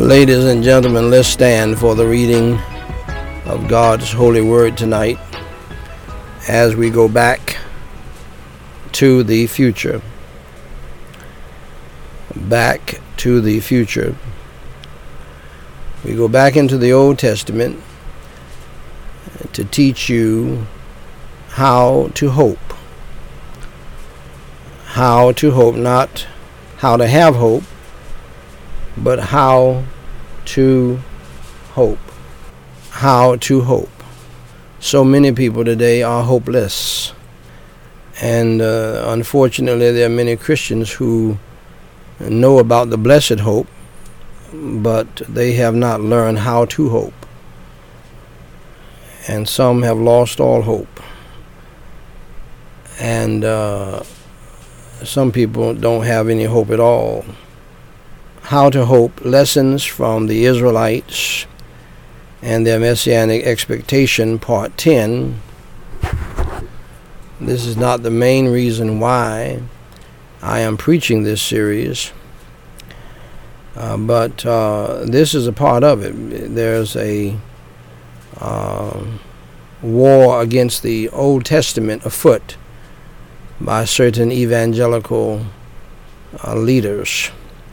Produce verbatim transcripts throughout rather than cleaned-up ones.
Ladies and gentlemen, let's stand for the reading of God's holy word tonight as we go back to the future. Back to the future. We go back into the Old Testament to teach you how to hope. How to hope, not how to have hope, but how to hope. How to hope. So many people today are hopeless. And uh, unfortunately, there are many Christians who know about the blessed hope, but they have not learned how to hope. And some have lost all hope. And uh, some people don't have any hope at all. How to hope, lessons from the Israelites and their messianic expectation, part ten. This is not the main reason why I am preaching this series, uh, but uh, this is a part of it. There's a uh, war against the Old Testament afoot by certain evangelical uh, leaders.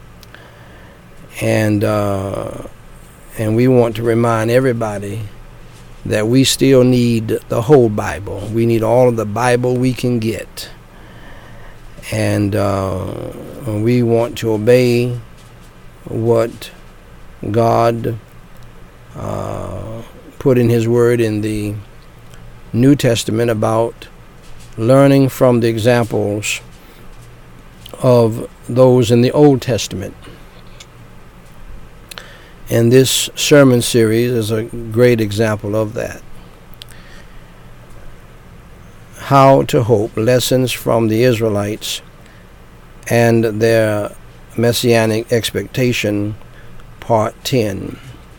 And uh, and we want to remind everybody that we still need the whole Bible. We need all of the Bible we can get. And uh, we want to obey what God uh, put in His Word in the New Testament about learning from the examples of those in the Old Testament. And this sermon series is a great example of that. How to Hope, Lessons from the Israelites and Their Messianic Expectation, part ten.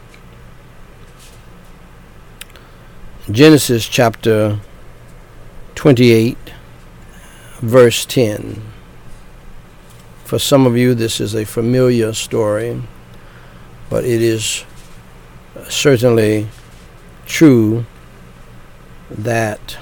Genesis chapter twenty-eight, verse ten. For some of you, this is a familiar story, but it is certainly true that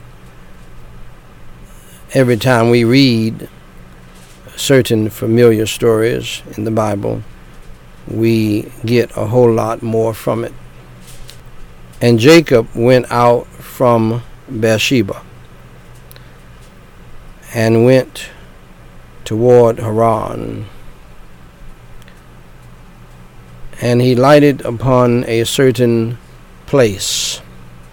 every time we read certain familiar stories in the Bible, we get a whole lot more from it. And Jacob went out from Beersheba and went toward Haran. And he lighted upon a certain place.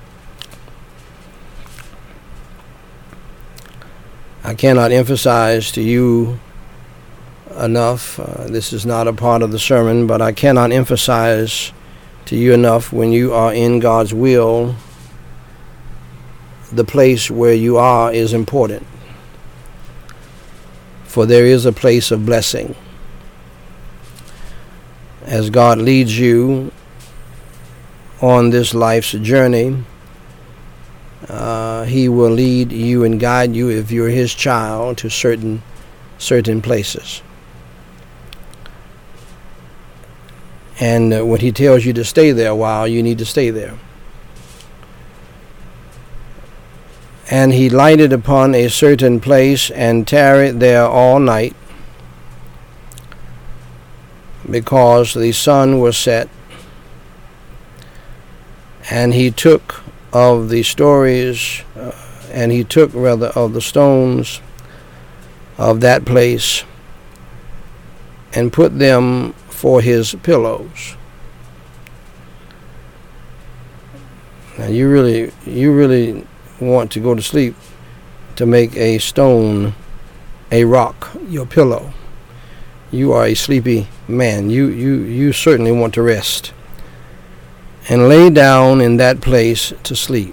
I cannot emphasize to you enough, uh, this is not a part of the sermon, but I cannot emphasize to you enough, when you are in God's will, the place where you are is important. For there is a place of blessing. As God leads you on this life's journey, uh, He will lead you and guide you, if you're His child, to certain certain places. And uh, when He tells you to stay there a while, you need to stay there. And he lighted upon a certain place and tarried there all night, because the sun was set. And he took of the stories, uh, and he took rather of the stones of that place, and put them for his pillows. Now you really, you really want to go to sleep to make a stone, a rock, your pillow. You are a sleepy man. You, you, you certainly want to rest. And lay down in that place to sleep.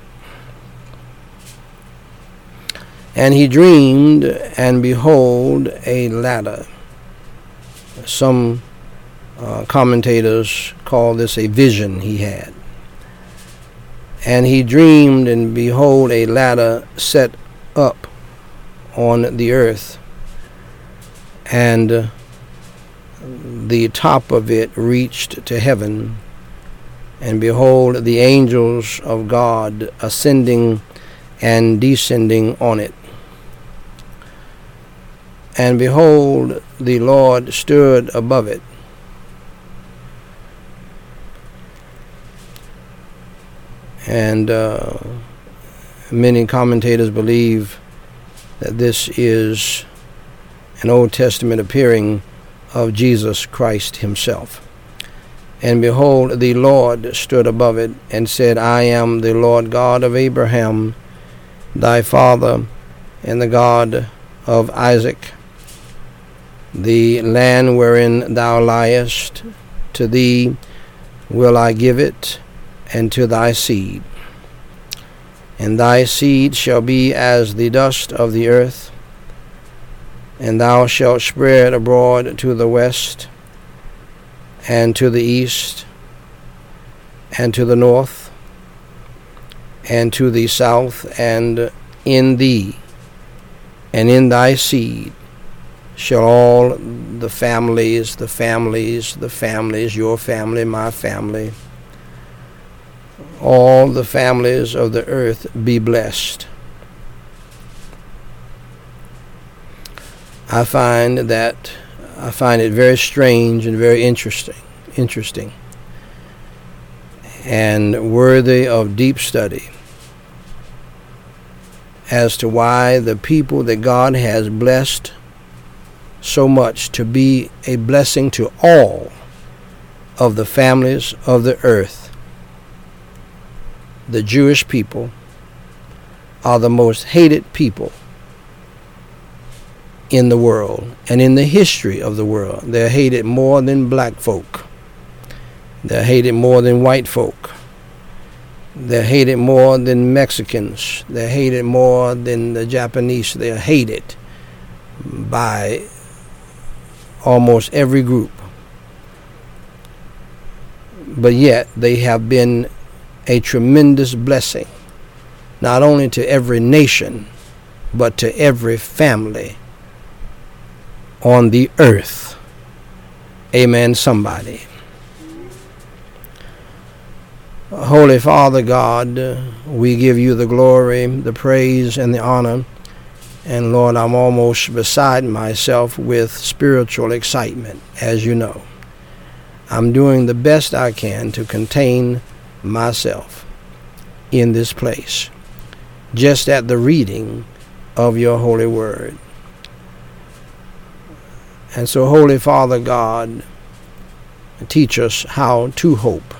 And he dreamed, and behold, a ladder. Some uh, commentators call this a vision he had. And he dreamed, and behold, a ladder set up on the earth. And uh, the top of it reached to heaven, and behold, the angels of God ascending and descending on it. And behold, the Lord stood above it. And uh, many commentators believe that this is an Old Testament appearing of Jesus Christ himself. And behold, the Lord stood above it and said, I am the Lord God of Abraham, thy father, and the God of Isaac. The land wherein thou liest, to thee will I give it, and to thy seed. And thy seed shall be as the dust of the earth, and thou shalt spread abroad to the west, and to the east, and to the north, and to the south, and in thee, and in thy seed, shall all the families, the families, the families, your family, my family, all the families of the earth be blessed. I find that I find it very strange and very interesting, interesting, and worthy of deep study as to why the people that God has blessed so much to be a blessing to all of the families of the earth, the Jewish people, are the most hated people in the world and in the history of the world. They're hated more than black folk. They're hated more than white folk. They're hated more than Mexicans. They're hated more than the Japanese. They're hated by almost every group. But yet they have been a tremendous blessing, not only to every nation, but to every family on the earth. Amen, somebody. Holy Father God, we give you the glory, the praise, and the honor. And Lord, I'm almost beside myself with spiritual excitement, as you know. I'm doing the best I can to contain myself in this place, just at the reading of your holy word. And so, Holy Father God, teach us how to hope.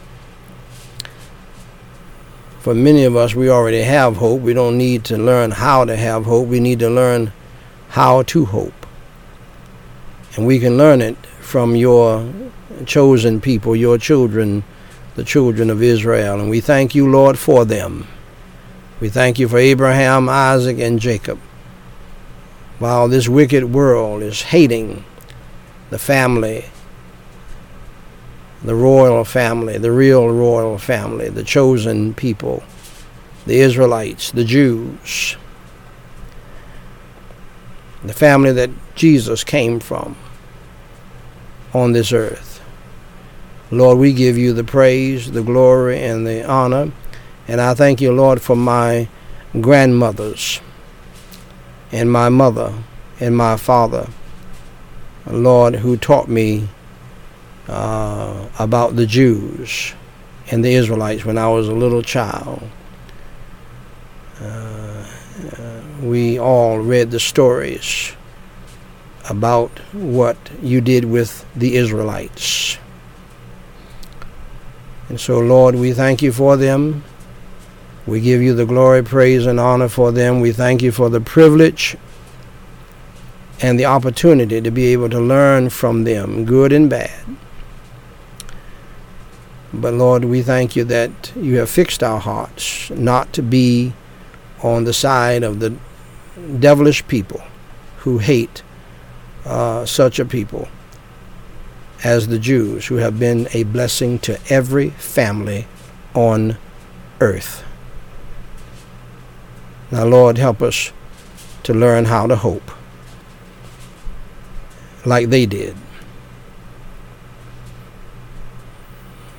For many of us, we already have hope. We don't need to learn how to have hope. We need to learn how to hope. And we can learn it from your chosen people, your children, the children of Israel. And we thank you, Lord, for them. We thank you for Abraham, Isaac, and Jacob. While this wicked world is hating the family, the royal family, the real royal family, the chosen people, the Israelites, the Jews, the family that Jesus came from on this earth. Lord, we give you the praise, the glory, and the honor. And I thank you, Lord, for my grandmothers and my mother and my father, Lord, who taught me uh, about the Jews and the Israelites when I was a little child. Uh, uh, we all read the stories about what you did with the Israelites. And so, Lord, we thank you for them. We give you the glory, praise, and honor for them. We thank you for the privilege and the opportunity to be able to learn from them, good and bad. But, Lord, we thank you that you have fixed our hearts not to be on the side of the devilish people who hate uh, such a people as the Jews, who have been a blessing to every family on earth. Now, Lord, help us to learn how to hope like they did.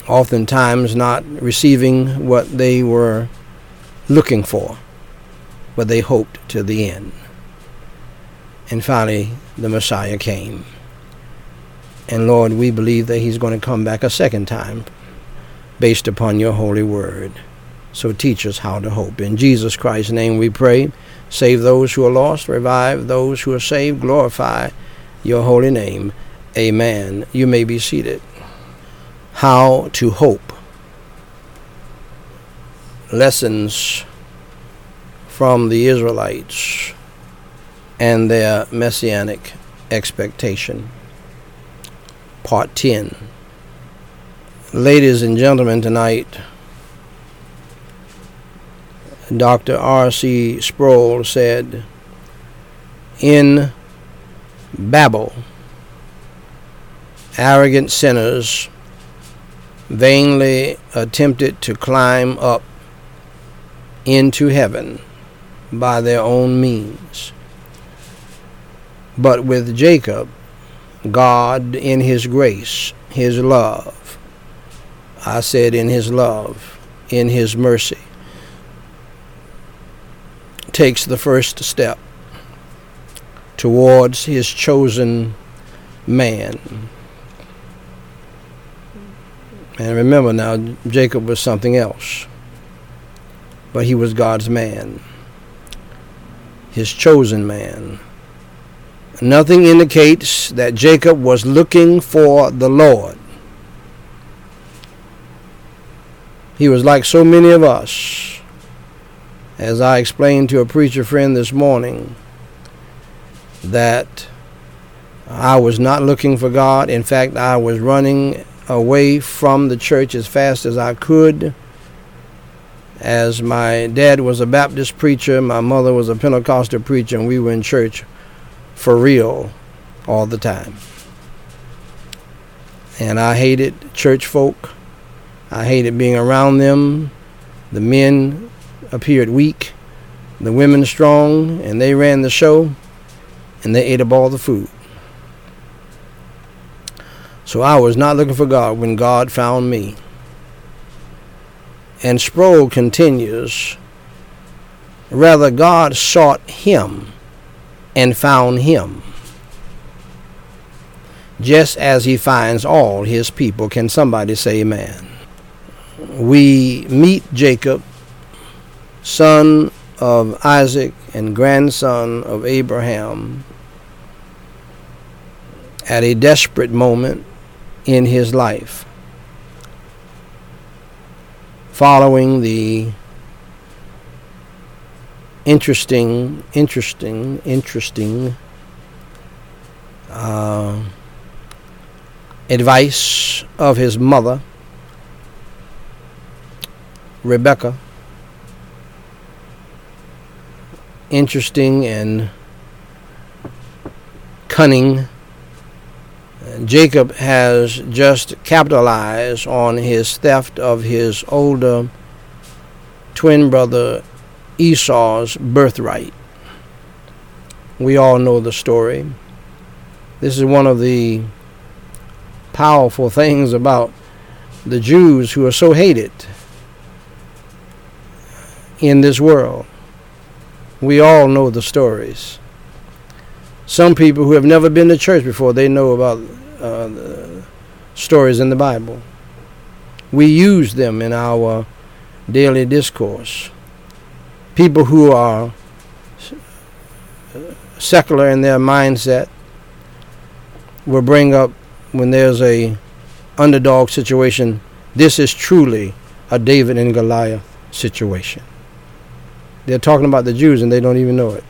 oftentimes not receiving what they were looking for, but they hoped to the end. And finally, the Messiah came. And Lord, we believe that he's going to come back a second time based upon your holy word. So teach us how to hope. In Jesus Christ's name we pray. Save those who are lost. Revive those who are saved. Glorify your holy name. Amen. You may be seated. How to hope. Lessons from the Israelites and their messianic expectation. Part ten. Ladies and gentlemen, tonight, Doctor R C Sproul said, in Babel, arrogant sinners vainly attempted to climb up into heaven by their own means. But with Jacob, God, in his grace, his love, I said in his love, in his mercy, takes the first step towards his chosen man. And remember now, Jacob was something else, but he was God's man, his chosen man. Nothing indicates that Jacob was looking for the Lord. He was like so many of us, as I explained to a preacher friend this morning, that I was not looking for God. In fact, I was running away from the church as fast as I could. As my dad was a Baptist preacher, my mother was a Pentecostal preacher, and we were in church for real all the time. And I hated church folk. I hated being around them. The men appeared weak, the women strong, and they ran the show, and they ate up all the food. So I was not looking for God when God found me. And Sproul continues, rather God sought him and found him, just as he finds all his people. Can somebody say amen? We meet Jacob, son of Isaac and grandson of Abraham, at a desperate moment in his life, following the interesting, interesting, interesting uh, advice of his mother, Rebecca. Interesting and cunning. Jacob has just capitalized on his theft of his older twin brother Esau's birthright. We all know the story. This is one of the powerful things about the Jews who are so hated in this world. We all know the stories. Some people who have never been to church before, they know about uh, the stories in the Bible. We use them in our daily discourse. People who are secular in their mindset will bring up, when there's a underdog situation, this is truly a David and Goliath situation. They're talking about the Jews and they don't even know it.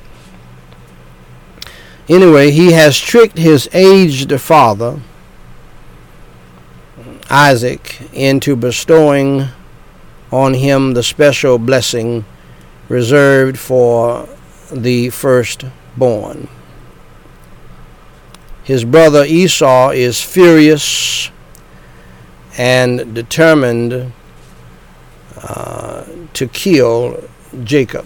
Anyway, he has tricked his aged father, Isaac, into bestowing on him the special blessing reserved for the firstborn. His brother Esau is furious and determined uh, to kill Jacob.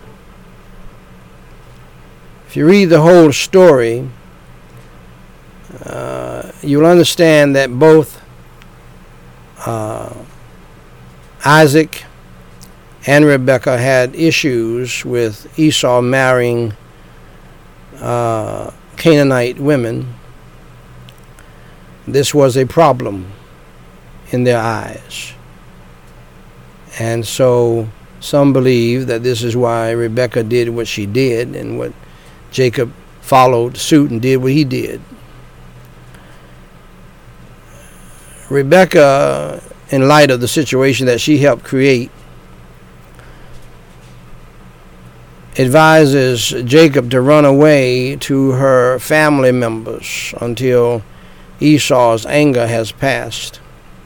If you read the whole story, uh, you'll understand that both uh, Isaac and Rebekah had issues with Esau marrying uh, Canaanite women. This was a problem in their eyes. And so some believe that this is why Rebekah did what she did, and what Jacob followed suit and did what he did. Rebekah, in light of the situation that she helped create, advises Jacob to run away to her family members until Esau's anger has passed.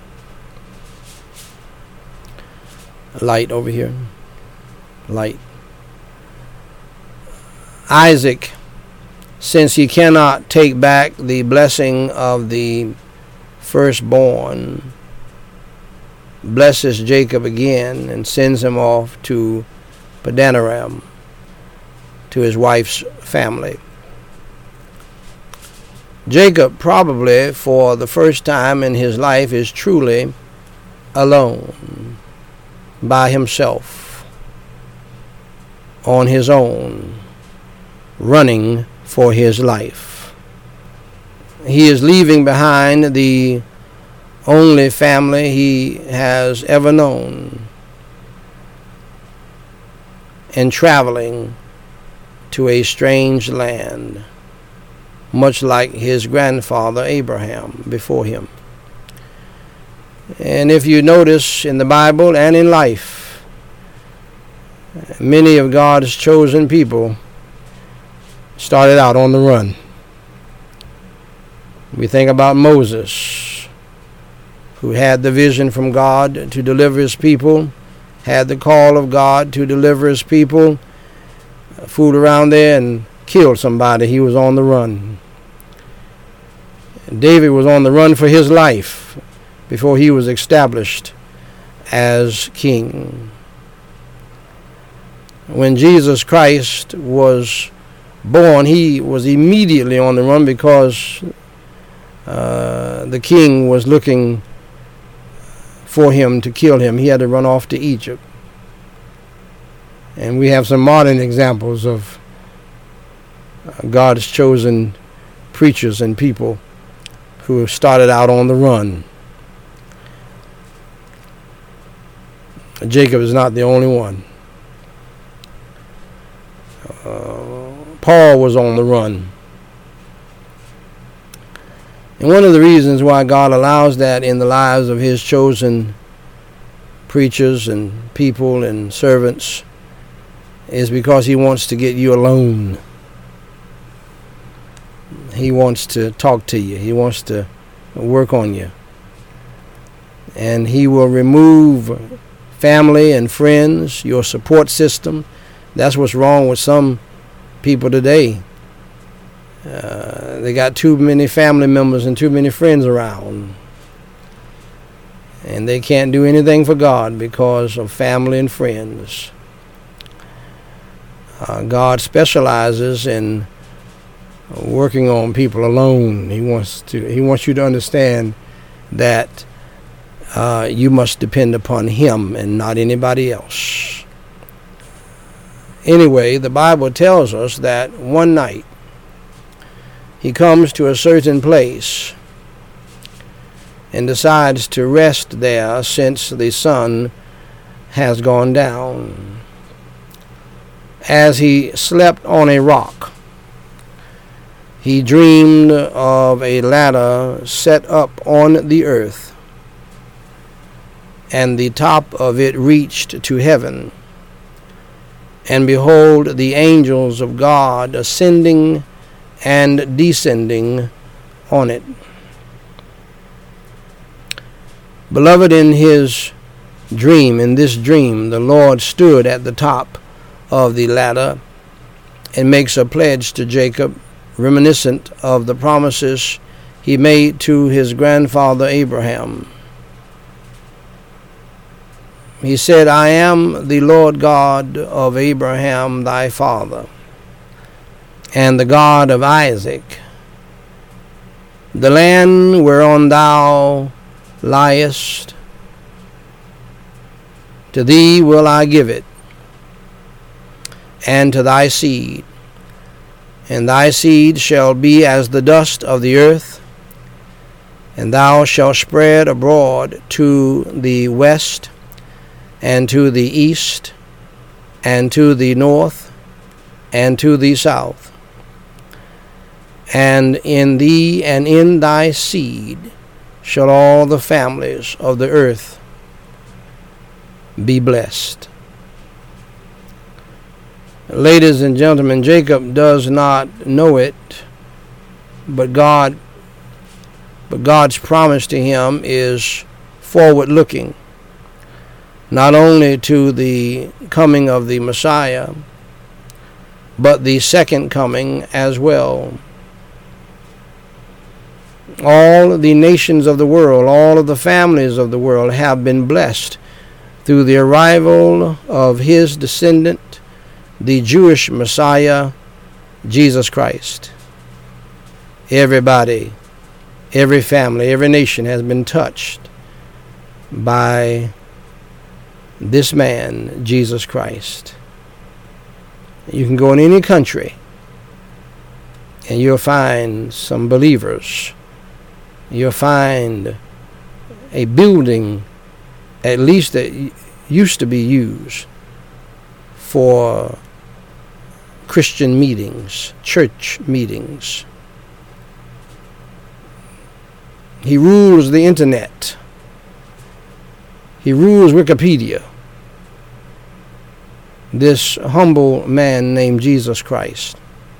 Light over here. Light. Isaac, since he cannot take back the blessing of the firstborn, blesses Jacob again and sends him off to Padanaram, to his wife's family. Jacob, probably for the first time in his life, is truly alone, by himself, on his own, running for his life. He is leaving behind the only family he has ever known and traveling to a strange land, much like his grandfather Abraham before him. And if you notice in the Bible and in life, many of God's chosen people started out on the run. We think about Moses, who had the vision from God to deliver his people, had the call of God to deliver his people, fooled around there and killed somebody. He was on the run. David was on the run for his life before he was established as king. When Jesus Christ was born, he was immediately on the run because uh, the king was looking for him to kill him. He had to run off to Egypt. And we have some modern examples of uh, God's chosen preachers and people who started out on the run. Jacob is not the only one. Uh, Paul was on the run. And one of the reasons why God allows that in the lives of his chosen preachers and people and servants is because he wants to get you alone. He wants to talk to you. He wants to work on you. And he will remove family and friends, your support system. That's what's wrong with some people today. Uh, they got too many family members and too many friends around. And they can't do anything for God because of family and friends. Uh, God specializes in working on people alone. He wants to. He wants you to understand that uh, you must depend upon him and not anybody else. Anyway, the Bible tells us that one night he comes to a certain place and decides to rest there since the sun has gone down. As he slept on a rock, he dreamed of a ladder set up on the earth, and the top of it reached to heaven. And behold, the angels of God ascending and descending on it. Beloved, in his dream, in this dream, the Lord stood at the top of the ladder and makes a pledge to Jacob, reminiscent of the promises he made to his grandfather Abraham. He said, I am the Lord God of Abraham thy father, and the God of Isaac. The land whereon thou liest To thee will I give it, and to thy seed. And thy seed shall be as the dust of the earth, and thou shalt spread abroad to the west, and to the east, and to the north, and to the south. And in thee and in thy seed shall all the families of the earth be blessed. Ladies and gentlemen, Jacob does not know it, but God, but God's promise to him is forward-looking, not only to the coming of the Messiah, but the second coming as well. All the nations of the world, all of the families of the world have been blessed through the arrival of his descendant, the Jewish Messiah, Jesus Christ. Everybody, every family, every nation has been touched by this man, Jesus Christ. You can go in any country and you'll find some believers. You'll find a building, at least that used to be used for Christian meetings, church meetings. He rules the internet. He rules Wikipedia. This humble man named Jesus Christ.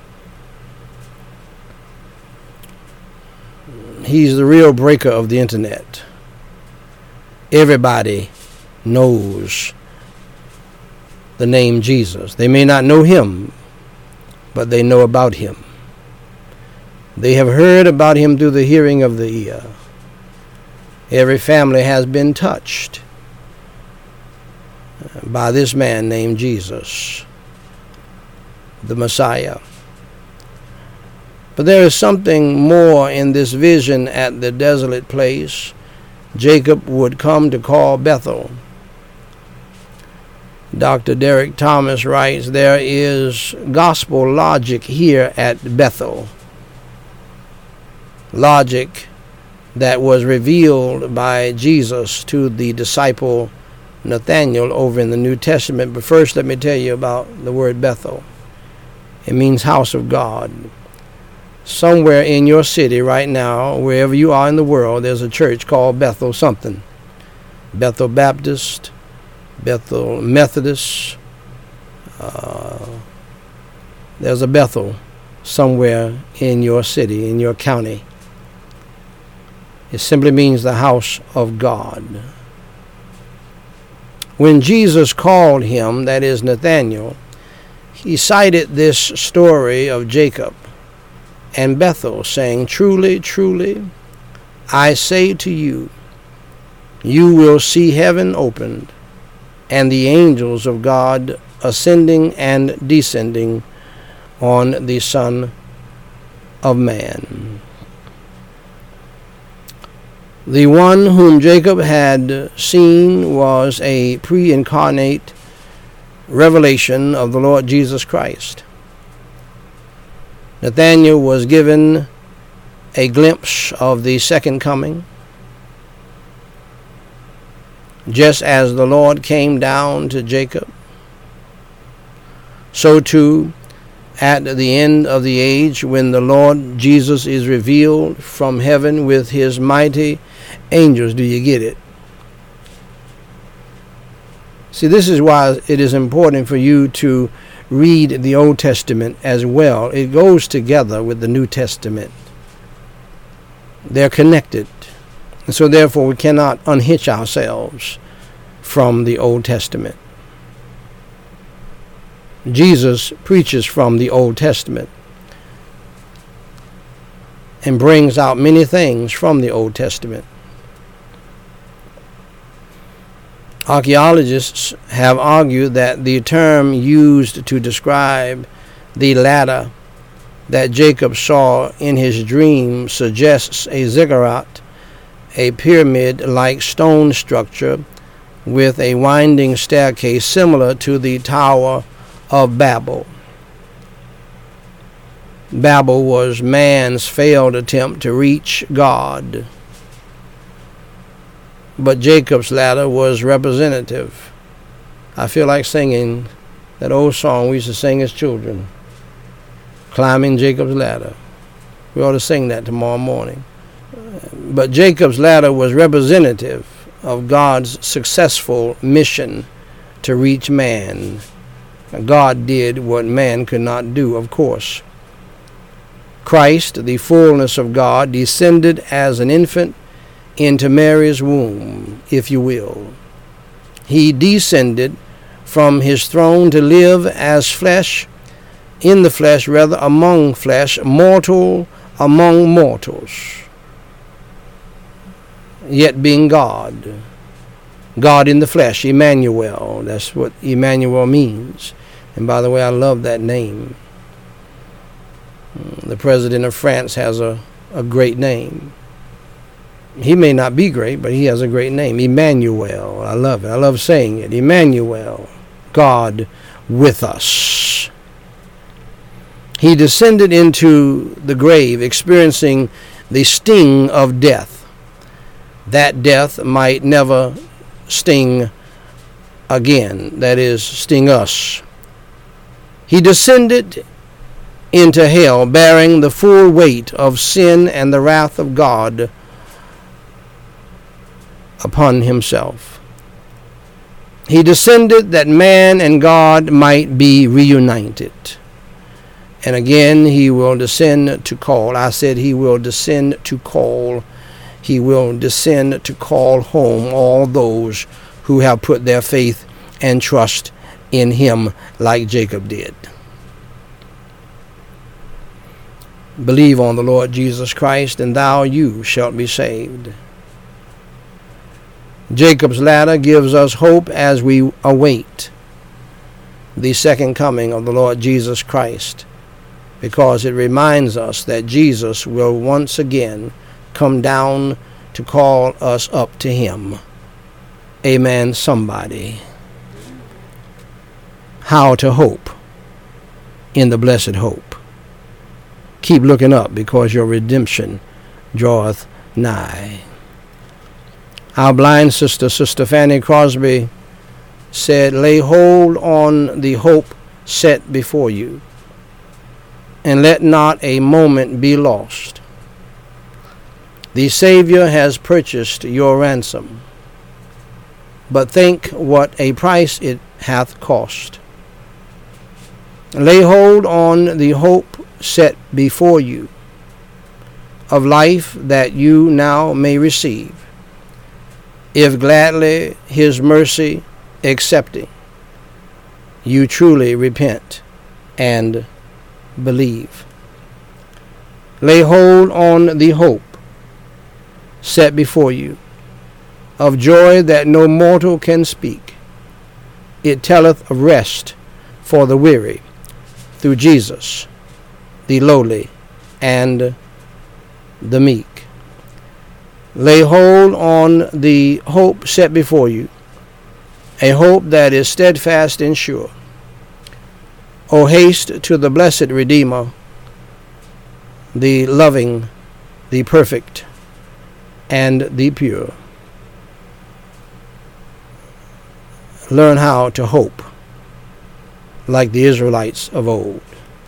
He's the real breaker of the internet. Everybody knows the name Jesus. They may not know him, but they know about him. They have heard about him through the hearing of the ear. Every family has been touched by this man named Jesus, the Messiah. But there is something more in this vision at the desolate place Jacob would come to call Bethel. Doctor Derek Thomas writes, there is gospel logic here at Bethel. Logic that was revealed by Jesus to the disciple Nathanael over in the New Testament. But first, let me tell you about the word Bethel. It means house of God. Somewhere in your city right now, wherever you are in the world, there's a church called Bethel something. Bethel Baptist, Bethel Methodist. Uh, there's a Bethel somewhere in your city, in your county. It simply means the house of God. When Jesus called him, that is Nathanael, he cited this story of Jacob and Bethel, saying, truly, truly, I say to you, you will see heaven opened and the angels of God ascending and descending on the Son of Man. The one whom Jacob had seen was a pre-incarnate revelation of the Lord Jesus Christ. Nathanael was given a glimpse of the second coming. Just as the Lord came down to Jacob, so too at the end of the age, when the Lord Jesus is revealed from heaven with his mighty angels. Do you get it? See, this is why it is important for you to read the Old Testament as well. It goes together with the New Testament. They're connected. And so therefore we cannot unhitch ourselves from the Old Testament. Jesus preaches from the Old Testament and brings out many things from the Old Testament. Archaeologists have argued that the term used to describe the ladder that Jacob saw in his dream suggests a ziggurat, a pyramid-like stone structure with a winding staircase similar to the Tower of Babel. Babel was man's failed attempt to reach God, but Jacob's ladder was representative. I feel like singing that old song we used to sing as children, Climbing Jacob's Ladder. We ought to sing that tomorrow morning. But Jacob's ladder was representative of God's successful mission to reach man. God did what man could not do, of course. Christ, the fullness of God, descended as an infant into Mary's womb, if you will. He descended from his throne to live as flesh, in the flesh, rather, among flesh, mortal among mortals, yet being God. God in the flesh, Emmanuel. That's what Emmanuel means. And by the way, I love that name. The president of France has a, a great name. He may not be great, but he has a great name. Emmanuel. I love it. I love saying it. Emmanuel. God with us. He descended into the grave, experiencing the sting of death. That death might never sting again. That is, sting us. He descended into hell, bearing the full weight of sin and the wrath of God upon himself. He descended that man and God might be reunited. And again, he will descend to call. I said he will descend to call. He will descend to call home all those who have put their faith and trust in him like Jacob did. Believe on the Lord Jesus Christ, and thou you shalt be saved. Jacob's ladder gives us hope as we await the second coming of the Lord Jesus Christ, because it reminds us that Jesus will once again come down to call us up to him. Amen, somebody. How to hope in the blessed hope. Keep looking up, because your redemption draweth nigh. Our blind sister, Sister Fanny Crosby, said, lay hold on the hope set before you, and let not a moment be lost. The Savior has purchased your ransom, but think what a price it hath cost. Lay hold on the hope set before you of life that you now may receive, if gladly his mercy accepting, you truly repent and believe. Lay hold on the hope set before you of joy that no mortal can speak. It telleth of rest for the weary through Jesus, the lowly and the meek. Lay hold on the hope set before you, a hope that is steadfast and sure. O haste to the blessed Redeemer, the loving, the perfect, and the pure. Learn how to hope like the Israelites of old,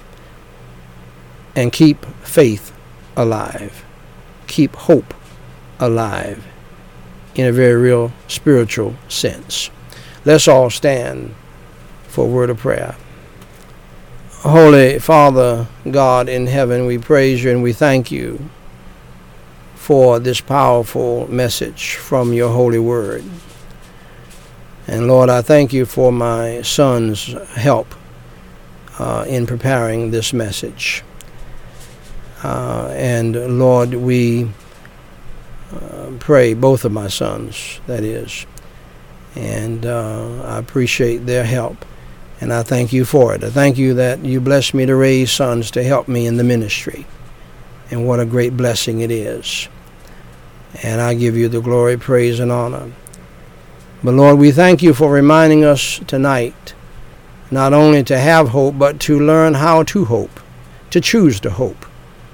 and keep faith alive. Keep hope alive in a very real spiritual sense. Let's all stand for a word of prayer. Holy Father, God in heaven, we praise you and we thank you for this powerful message from your holy word. And Lord, I thank you for my son's help uh, in preparing this message. Uh, and Lord, we uh, pray, both of my sons, that is, and uh, I appreciate their help, and I thank you for it. I thank you that you blessed me to raise sons to help me in the ministry, and what a great blessing it is. And I give you the glory, praise, and honor. But Lord, we thank you for reminding us tonight not only to have hope, but to learn how to hope, to choose to hope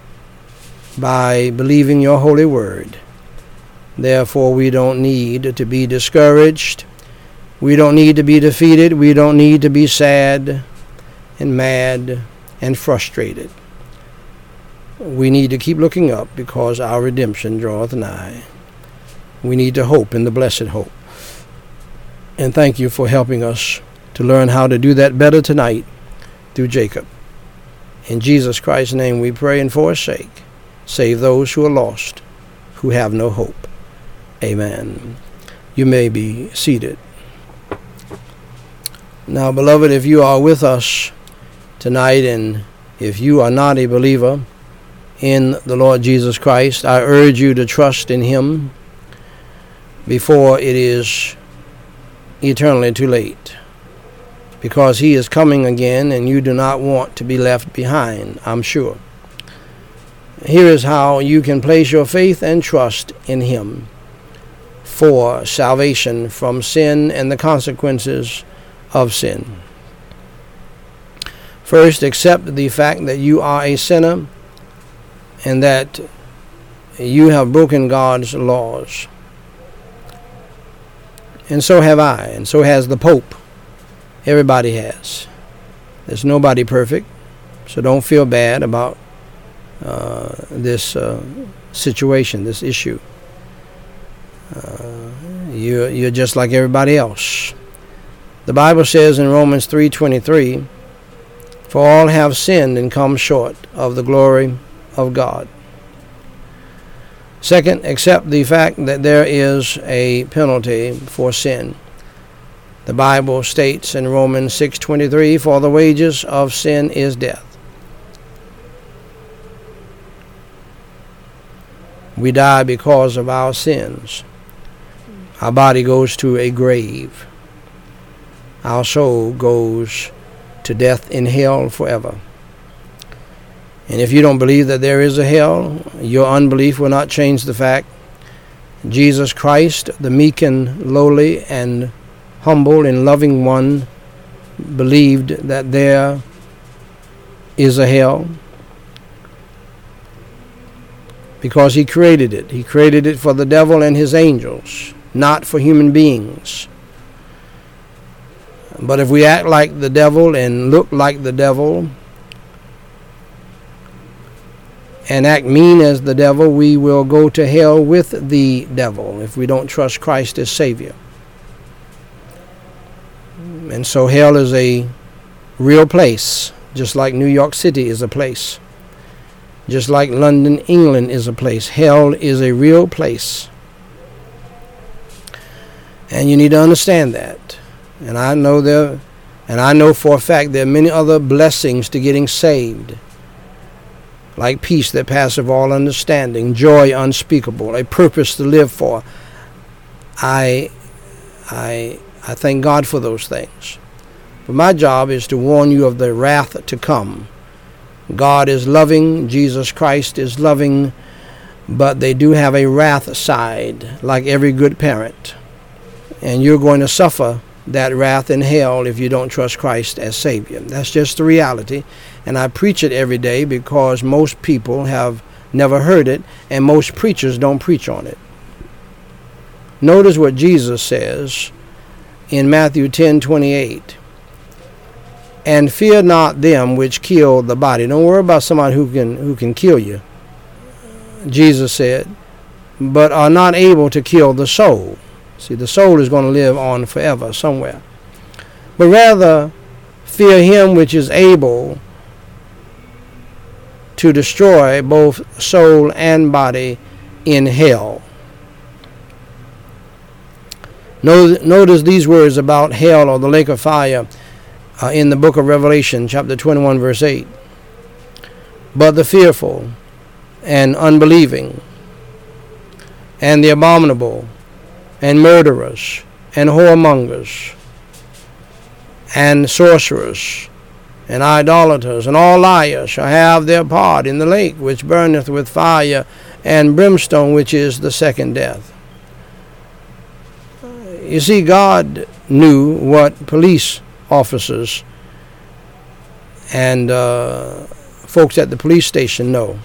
by believing your holy word. Therefore, we don't need to be discouraged. We don't need to be defeated. We don't need to be sad and mad and frustrated. We need to keep looking up because our redemption draweth nigh. We need to hope in the blessed hope. And thank you for helping us to learn how to do that better tonight through Jacob. In Jesus Christ's name we pray, and for his sake, save those who are lost, who have no hope. Amen. You may be seated. Now, beloved, if you are with us tonight, and if you are not a believer in the Lord Jesus Christ, I urge you to trust in him before it is eternally too late, because he is coming again and you do not want to be left behind, I'm sure. Here is how you can place your faith and trust in him for salvation from sin and the consequences of sin. First, accept the fact that you are a sinner and that you have broken God's laws. And so have I, and so has the Pope. Everybody has. There's nobody perfect, so don't feel bad about uh, this uh, situation, this issue. Uh, you're, you're just like everybody else. The Bible says in Romans three twenty-three, for all have sinned and come short of the glory of God. Second, accept the fact that there is a penalty for sin. The Bible states in Romans six twenty-three, for the wages of sin is death. We die because of our sins. Our body goes to a grave. Our soul goes to death in hell forever. And if you don't believe that there is a hell, your unbelief will not change the fact Jesus Christ, the meek and lowly and humble and loving one, believed that there is a hell because he created it. He created it for the devil and his angels, not for human beings. But if we act like the devil and look like the devil and act mean as the devil, we will go to hell with the devil if we don't trust Christ as Savior. And so hell is a real place, just like New York City is a place. Just like London, England is a place. Hell is a real place. And you need to understand that. And I know there, and I know for a fact there are many other blessings to getting saved, like peace that passeth all understanding, joy unspeakable, a purpose to live for. I, I, I thank God for those things. But my job is to warn you of the wrath to come. God is loving, Jesus Christ is loving, but they do have a wrath side, like every good parent. And you're going to suffer that wrath in hell if you don't trust Christ as Savior. That's just the reality. And I preach it every day because most people have never heard it, and most preachers don't preach on it. Notice what Jesus says in Matthew ten twenty-eight. And fear not them which kill the body. Don't worry about somebody who can who can kill you. Jesus said, but are not able to kill the soul. See, the soul is going to live on forever somewhere. But rather fear him which is able to destroy both soul and body in hell. Notice these words about hell or the lake of fire uh, in the book of Revelation, chapter twenty-one, verse eight. But the fearful and unbelieving and the abominable and murderers and whoremongers and sorcerers and idolaters and all liars shall have their part in the lake which burneth with fire and brimstone, which is the second death. You see, God knew what police officers and uh, folks at the police station know.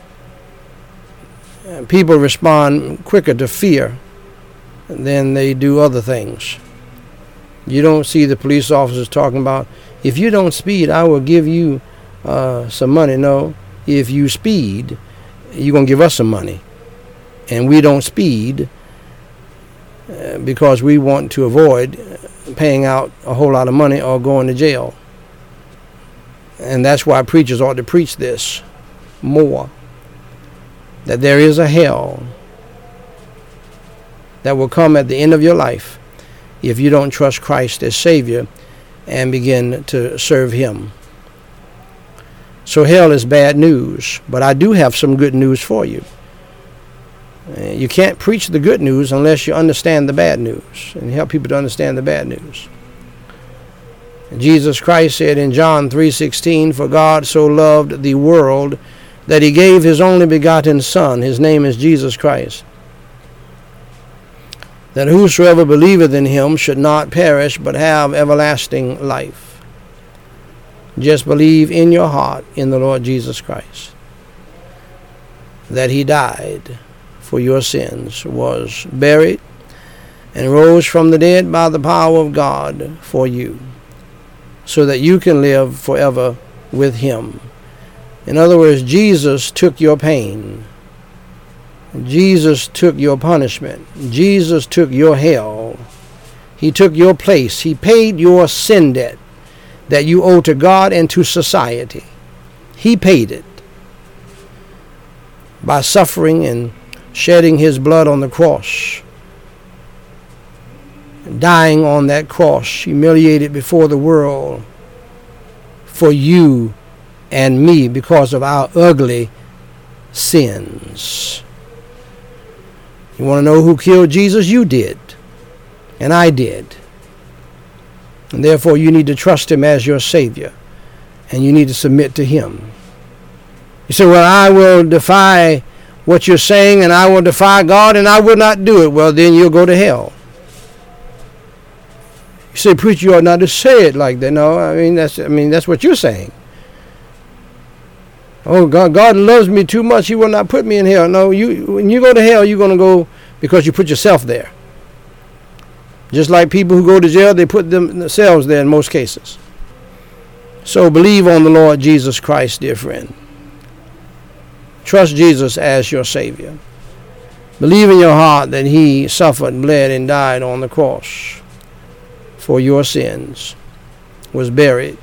People respond quicker to fear than they do other things. You don't see the police officers talking about, if you don't speed, I will give you uh, some money. No, if you speed, you're going to give us some money. And we don't speed uh, because we want to avoid paying out a whole lot of money or going to jail. And that's why preachers ought to preach this more. That there is a hell that will come at the end of your life if you don't trust Christ as Savior and begin to serve Him. So hell is bad news, but I do have some good news for you. You can't preach the good news unless you understand the bad news and help people to understand the bad news. Jesus Christ said in John three sixteen, "For God so loved the world that He gave His only begotten Son," His name is Jesus Christ, "that whosoever believeth in Him should not perish but have everlasting life." Just believe in your heart in the Lord Jesus Christ, that He died for your sins, was buried, and rose from the dead by the power of God for you, so that you can live forever with Him. In other words, Jesus took your pain. Jesus took your punishment. Jesus took your hell. He took your place. He paid your sin debt that you owe to God and to society. He paid it by suffering and shedding His blood on the cross, dying on that cross, humiliated before the world for you and me because of our ugly sins. You want to know who killed Jesus? You did. And I did. And therefore you need to trust Him as your Savior. And you need to submit to Him. You say, well, I will defy what you're saying, and I will defy God, and I will not do it. Well, then you'll go to hell. You say, preacher, you ought not to say it like that. No, I mean that's I mean that's what you're saying. Oh, God, God loves me too much. He will not put me in hell. No, you when you go to hell, you're going to go because you put yourself there. Just like people who go to jail, they put themselves there in most cases. So believe on the Lord Jesus Christ, dear friend. Trust Jesus as your Savior. Believe in your heart that He suffered, bled, and died on the cross for your sins, was buried,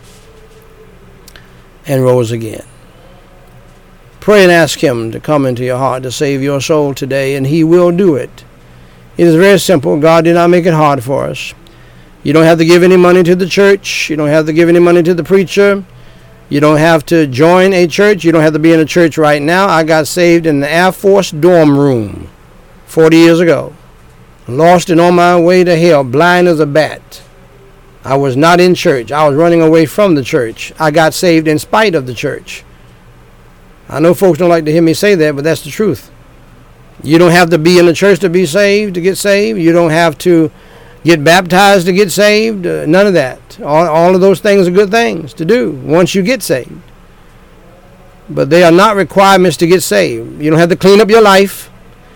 and rose again. Pray and ask Him to come into your heart to save your soul today, and He will do it. It is very simple. God did not make it hard for us. You don't have to give any money to the church. You don't have to give any money to the preacher. You don't have to join a church. You don't have to be in a church right now. I got saved in the Air Force dorm room forty years ago. Lost and on my way to hell, blind as a bat. I was not in church. I was running away from the church. I got saved in spite of the church. I know folks don't like to hear me say that, but that's the truth. You don't have to be in the church to be saved, to get saved. You don't have to get baptized to get saved. Uh, none of that. All, all of those things are good things to do once you get saved. But they are not requirements to get saved. You don't have to clean up your life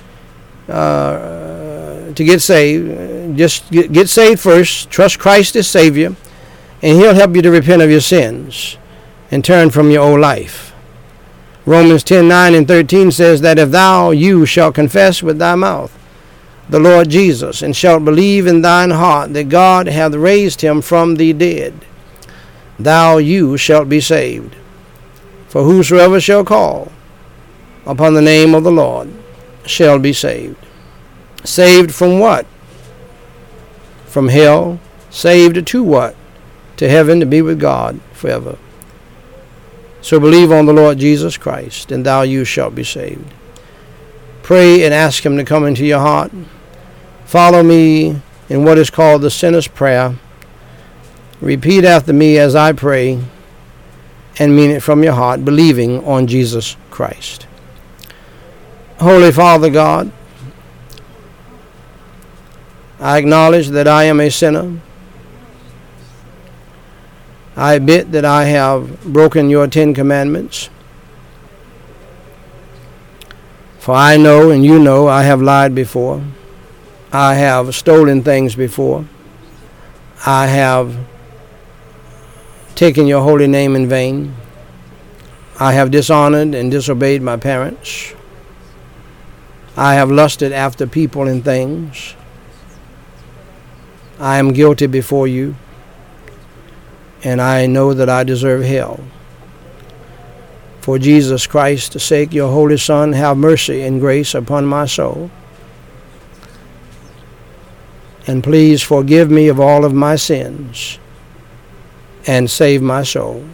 uh, to get saved. Just get, get saved first. Trust Christ as Savior, and He'll help you to repent of your sins and turn from your old life. Romans ten, nine and thirteen says that if thou, you shall confess with thy mouth the Lord Jesus, and shalt believe in thine heart that God hath raised Him from the dead, thou, you shalt be saved. For whosoever shall call upon the name of the Lord shall be saved. Saved from what? From hell. Saved to what? To heaven, to be with God forever. So believe on the Lord Jesus Christ, and thou, you shalt be saved. Pray and ask Him to come into your heart. Follow me in what is called the sinner's prayer. Repeat after me as I pray, and mean it from your heart, believing on Jesus Christ. Holy Father God, I acknowledge that I am a sinner. I admit that I have broken your Ten Commandments. For I know and you know I have lied before. I have stolen things before. I have taken your holy name in vain. I have dishonored and disobeyed my parents. I have lusted after people and things. I am guilty before you, and I know that I deserve hell. For Jesus Christ's sake, your Holy Son, have mercy and grace upon my soul. And please forgive me of all of my sins and save my soul.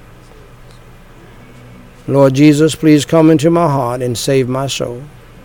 Lord Jesus, please come into my heart and save my soul.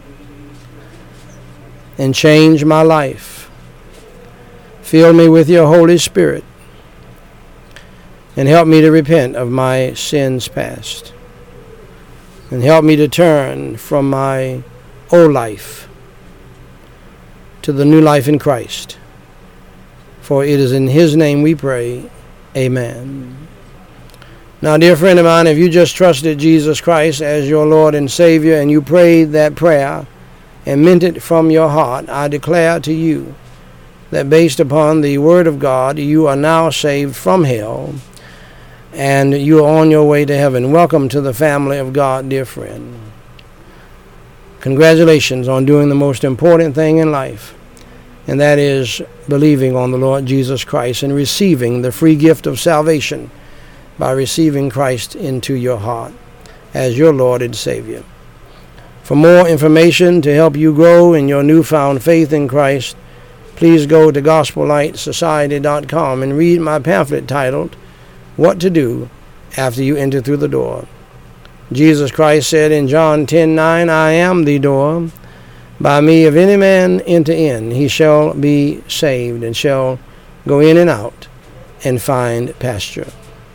And change my life. Fill me with your Holy Spirit. And help me to repent of my sins past. And help me to turn from my old life to the new life in Christ. For it is in his name we pray. Amen. Now, dear friend of mine, if you just trusted Jesus Christ as your Lord and Savior and you prayed that prayer and meant it from your heart, I declare to you that based upon the Word of God, you are now saved from hell and you are on your way to heaven. Welcome to the family of God, dear friend. Congratulations on doing the most important thing in life, and that is believing on the Lord Jesus Christ and receiving the free gift of salvation by receiving Christ into your heart as your Lord and Savior. For more information to help you grow in your newfound faith in Christ, please go to gospel light society dot com and read my pamphlet titled, What to Do After You Enter Through the Door. Jesus Christ said in John ten nine, I am the door. By me, if any man enter in, he shall be saved, and shall go in and out and find pasture.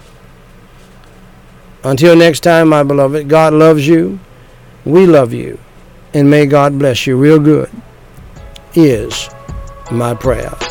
Until next time, my beloved, God loves you, we love you, and may God bless you real good, is my prayer.